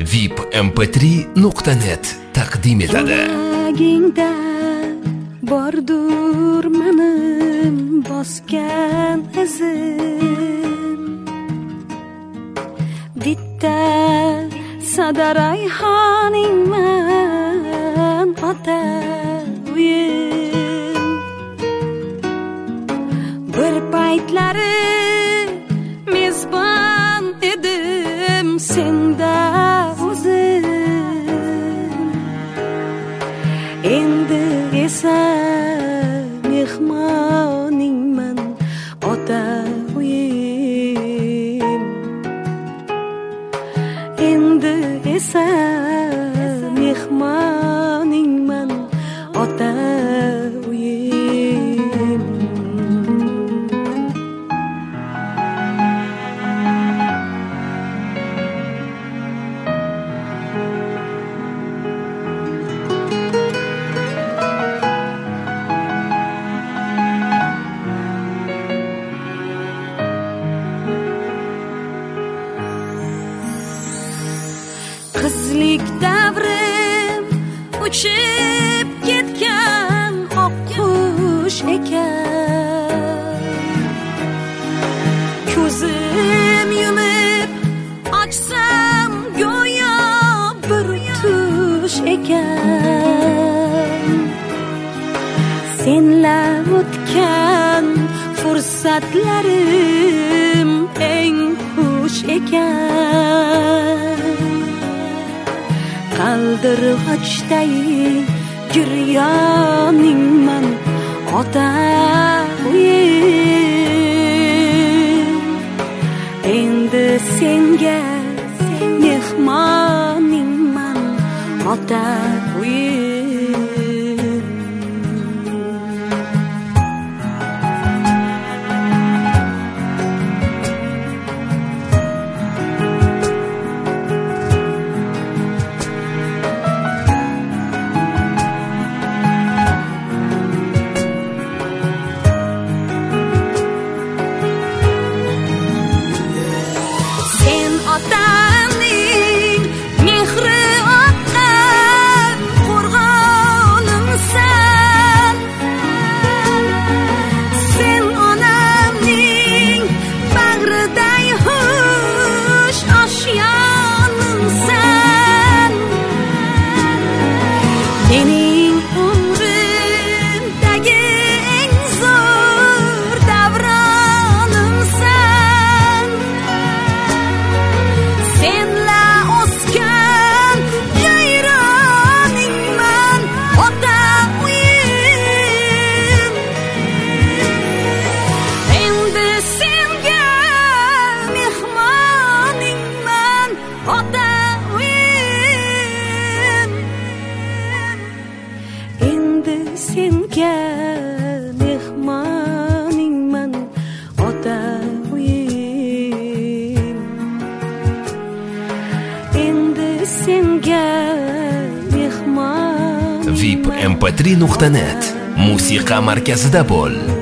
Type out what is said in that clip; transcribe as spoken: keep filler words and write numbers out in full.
V I P M P три nuqta net taqdim etadi. Yuragingda bordur mening bosgan izim, bitta sada rayhoningman ota uyim. Bir paytlari mezbon edim senda o'zim, endi esa mehmoningman ota uyim. Endi esa mehmoningman ota uyim. Qizlik davrim uchib ketgan oq qush ekan, ko'zim yumib ochsam go'yo bir tush ekan. Senla o'tgan fursatlarim eng xush ekan. Qaldirg'ochday giryoningman ota uyim. Endi senga mehmoningman ota uyim. Otamning mehri oqqan qo'rg'onimsan, sen onamning bag'riday xush oshiyonimsan. Mening umrimdagi eng zo'r davronimsan. Senla o'sgan jayroningman ota uyim. Endi senga mehmoningman ota uyim. Endi senga mehmoningman ota uyim. Endi senga mehmon. V I P M P три nuqta net musiqa markazida bo'l.